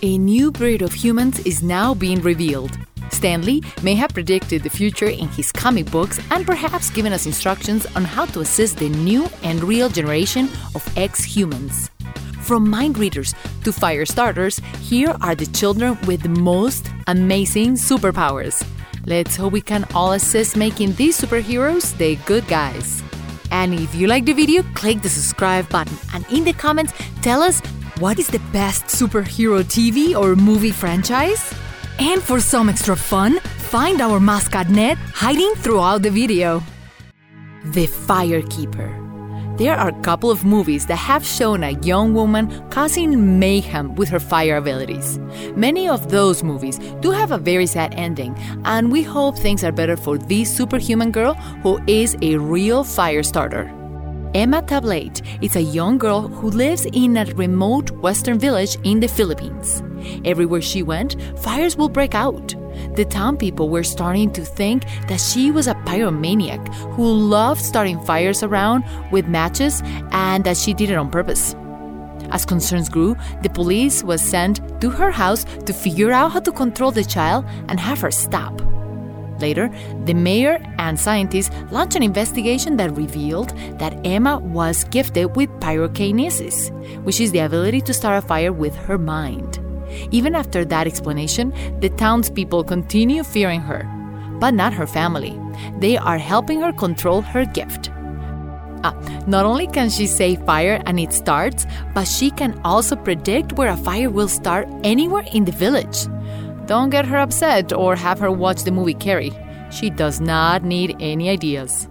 A new breed of humans is now being revealed. Stan Lee may have predicted the future in his comic books and perhaps given us instructions on how to assist the new and real generation of ex-humans. From mind readers to fire starters, here are the children with the most amazing superpowers. Let's hope we can all assist making these superheroes the good guys. And if you like the video, click the subscribe button. And in the comments, tell us what is the best superhero TV or movie franchise? And for some extra fun, find our mascot Ned hiding throughout the video. The Firekeeper. There are a couple of movies that have shown a young woman causing mayhem with her fire abilities. Many of those movies do have a very sad ending, and we hope things are better for this superhuman girl who is a real fire starter. Emma Tablate is a young girl who lives in a remote western village in the Philippines. Everywhere she went, fires will break out. The town people were starting to think that she was a pyromaniac who loved starting fires around with matches and that she did it on purpose. As concerns grew, the police was sent to her house to figure out how to control the child and have her stop. Later, the mayor and scientists launched an investigation that revealed that Emma was gifted with pyrokinesis, which is the ability to start a fire with her mind. Even after that explanation, the townspeople continue fearing her, but not her family. They are helping her control her gift. Not only can she say fire and it starts, but she can also predict where a fire will start anywhere in the village. Don't get her upset or have her watch the movie Carrie. She does not need any ideas.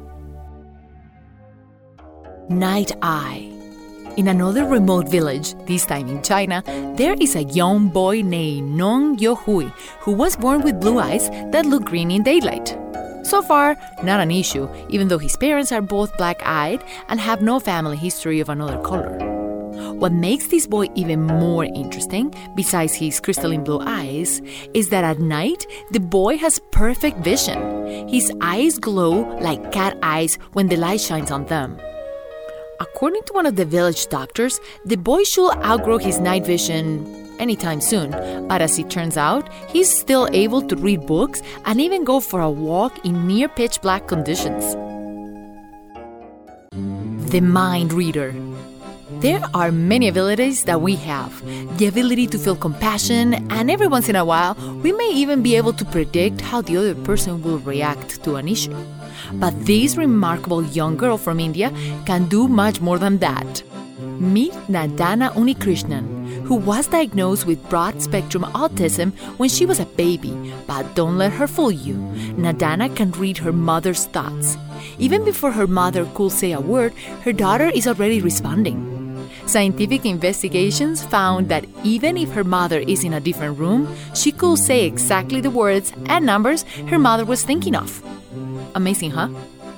Night Eye. In another remote village, this time in China, there is a young boy named Nong Yo-hui who was born with blue eyes that look green in daylight. So far, not an issue, even though his parents are both black-eyed and have no family history of another color. What makes this boy even more interesting, besides his crystalline blue eyes, is that at night, the boy has perfect vision. His eyes glow like cat eyes when the light shines on them. According to one of the village doctors, the boy should outgrow his night vision anytime soon, but as it turns out, he's still able to read books and even go for a walk in near pitch black conditions. The Mind Reader. There are many abilities that we have. The ability to feel compassion, and every once in a while, we may even be able to predict how the other person will react to an issue. But this remarkable young girl from India can do much more than that. Meet Nadana Unikrishnan, who was diagnosed with broad-spectrum autism when she was a baby. But don't let her fool you. Nadana can read her mother's thoughts. Even before her mother could say a word, her daughter is already responding. Scientific investigations found that even if her mother is in a different room, she could say exactly the words and numbers her mother was thinking of. Amazing, huh?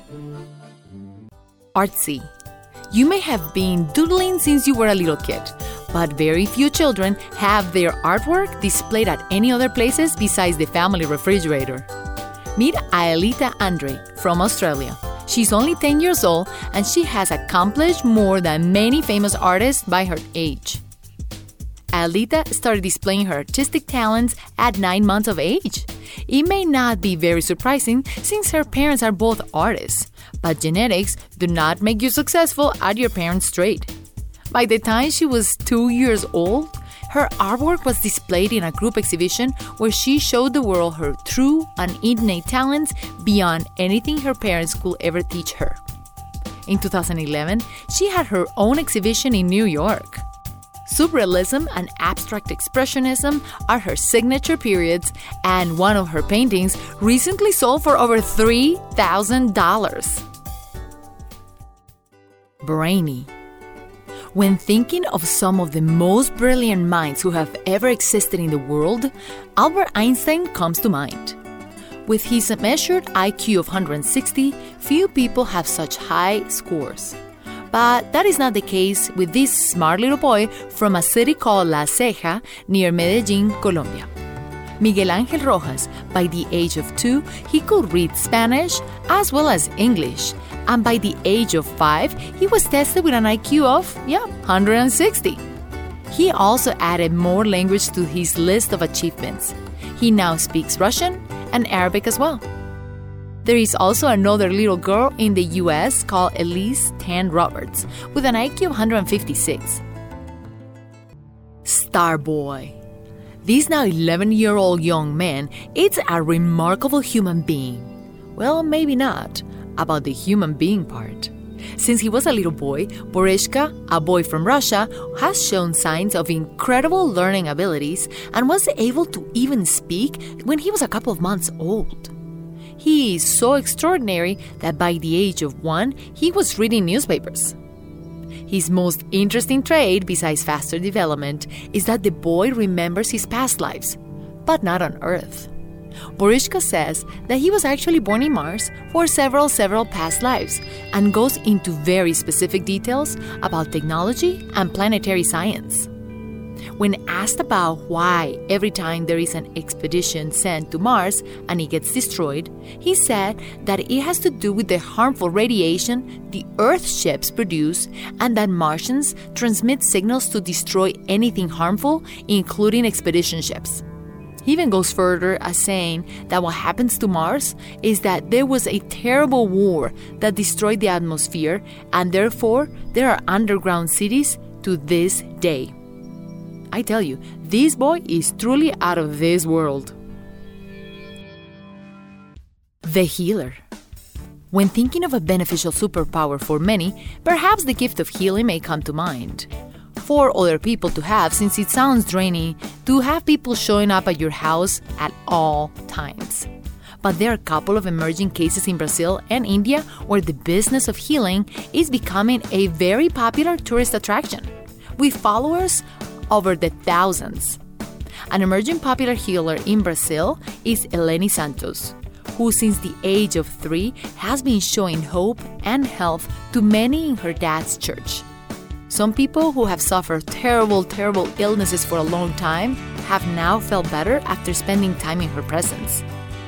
Artsy. You may have been doodling since you were a little kid, but very few children have their artwork displayed at any other places besides the family refrigerator. Meet Aelita Andre from Australia. She's only 10 years old and she has accomplished more than many famous artists by her age. Aelita started displaying her artistic talents at 9 months of age. It may not be very surprising since her parents are both artists, but genetics do not make you successful at your parents' trade. By the time she was 2 years old, her artwork was displayed in a group exhibition where she showed the world her true and innate talents beyond anything her parents could ever teach her. In 2011, she had her own exhibition in New York. Surrealism and abstract expressionism are her signature periods, and one of her paintings recently sold for over $3,000. Brainy. When thinking of some of the most brilliant minds who have ever existed in the world, Albert Einstein comes to mind. With his measured IQ of 160, few people have such high scores. But that is not the case with this smart little boy from a city called La Ceja near Medellin, Colombia. Miguel Ángel Rojas, by the age of 2, he could read Spanish as well as English. And by the age of 5, he was tested with an IQ of, 160. He also added more language to his list of achievements. He now speaks Russian and Arabic as well. There is also another little girl in the US called Elise Tan Roberts with an IQ of 156. Starboy. This now 11-year-old young man is a remarkable human being. Well, maybe not, about the human being part. Since he was a little boy, Boreshka, a boy from Russia, has shown signs of incredible learning abilities and was able to even speak when he was a couple of months old. He is so extraordinary that by the age of 1, he was reading newspapers. His most interesting trait, besides faster development, is that the boy remembers his past lives, but not on Earth. Boreshka says that he was actually born in Mars for several past lives and goes into very specific details about technology and planetary science. When asked about why every time there is an expedition sent to Mars and it gets destroyed, he said that it has to do with the harmful radiation the Earth ships produce and that Martians transmit signals to destroy anything harmful, including expedition ships. He even goes further as saying that what happens to Mars is that there was a terrible war that destroyed the atmosphere and therefore there are underground cities to this day. I tell you, this boy is truly out of this world. The healer. When thinking of a beneficial superpower for many, perhaps the gift of healing may come to mind. For other people to have, since it sounds draining to have people showing up at your house at all times. But there are a couple of emerging cases in Brazil and India where the business of healing is becoming a very popular tourist attraction, with followers over the thousands. An emerging popular healer in Brazil is Eleni Santos, who since the age of 3 has been showing hope and health to many in her dad's church. Some people who have suffered terrible illnesses for a long time have now felt better after spending time in her presence.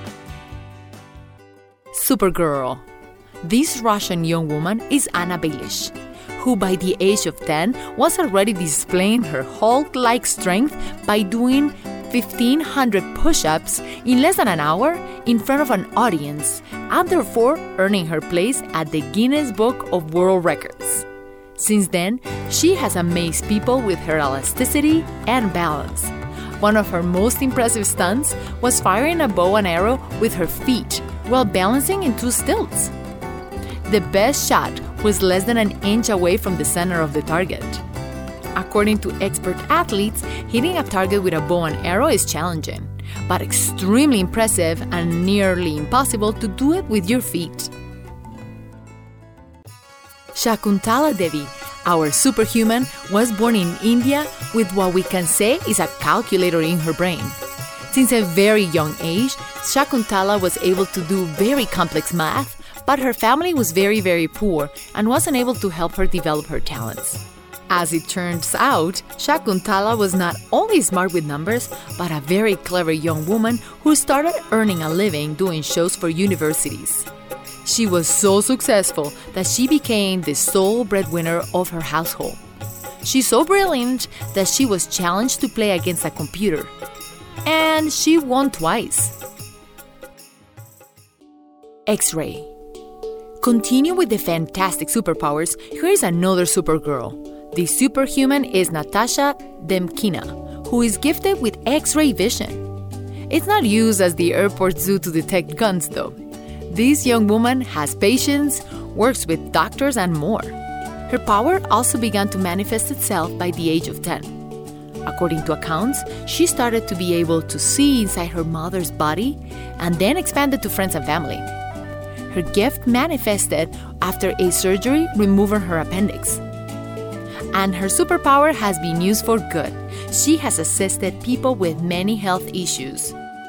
Supergirl. This Russian young woman is Anna Baelish, who by the age of 10 was already displaying her Hulk-like strength by doing 1,500 push-ups in less than an hour in front of an audience, and therefore earning her place at the Guinness Book of World Records. Since then, she has amazed people with her elasticity and balance. One of her most impressive stunts was firing a bow and arrow with her feet while balancing in 2 stilts. The best shot was less than an inch away from the center of the target. According to expert athletes, hitting a target with a bow and arrow is challenging, but extremely impressive and nearly impossible to do it with your feet. Shakuntala Devi, our superhuman, was born in India with what we can say is a calculator in her brain. Since a very young age, Shakuntala was able to do very complex math, but her family was very poor and wasn't able to help her develop her talents. As it turns out, Shakuntala was not only smart with numbers, but a very clever young woman who started earning a living doing shows for universities. She was so successful that she became the sole breadwinner of her household. She's so brilliant that she was challenged to play against a computer. And she won twice. X-Ray. Continue with the fantastic superpowers. Here is another Supergirl. The superhuman is Natasha Demkina, who is gifted with X-ray vision. It's not used as the airport zoo to detect guns, though. This young woman has patience, works with doctors, and more. Her power also began to manifest itself by the age of 10. According to accounts, she started to be able to see inside her mother's body and then expanded to friends and family. Her gift manifested after a surgery removing her appendix. And her superpower has been used for good. She has assisted people with many health issues.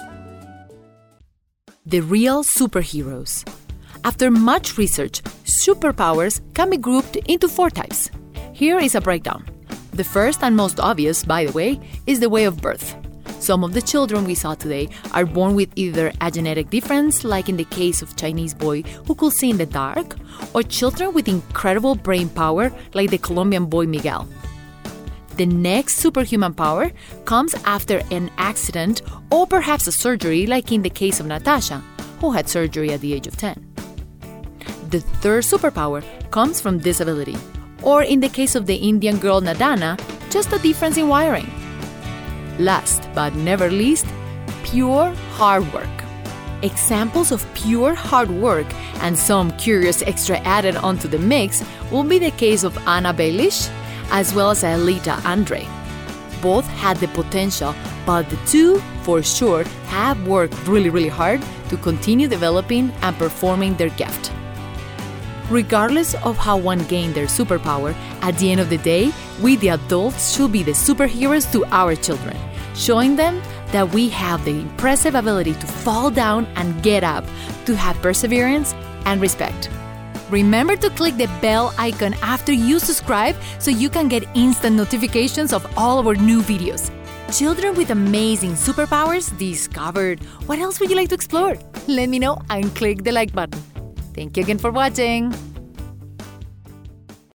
The real superheroes. After much research, superpowers can be grouped into 4 types. Here is a breakdown. The first and most obvious, by the way, is the way of birth. Some of the children we saw today are born with either a genetic difference, like in the case of Chinese boy who could see in the dark, or children with incredible brain power, like the Colombian boy Miguel. The next superhuman power comes after an accident or perhaps a surgery, like in the case of Natasha, who had surgery at the age of 10. The third superpower comes from disability, or in the case of the Indian girl Nadana, just a difference in wiring. Last but never least, pure hard work. Examples of pure hard work and some curious extra added onto the mix will be the case of Anna Baelish as well as Alita Andre. Both had the potential, but the two, for sure, have worked really hard to continue developing and performing their gift. Regardless of how one gained their superpower, at the end of the day, we the adults should be the superheroes to our children, showing them that we have the impressive ability to fall down and get up, to have perseverance and respect. Remember to click the bell icon after you subscribe so you can get instant notifications of all our new videos. Children with amazing superpowers discovered. What else would you like to explore? Let me know and click the like button. Thank you again for watching.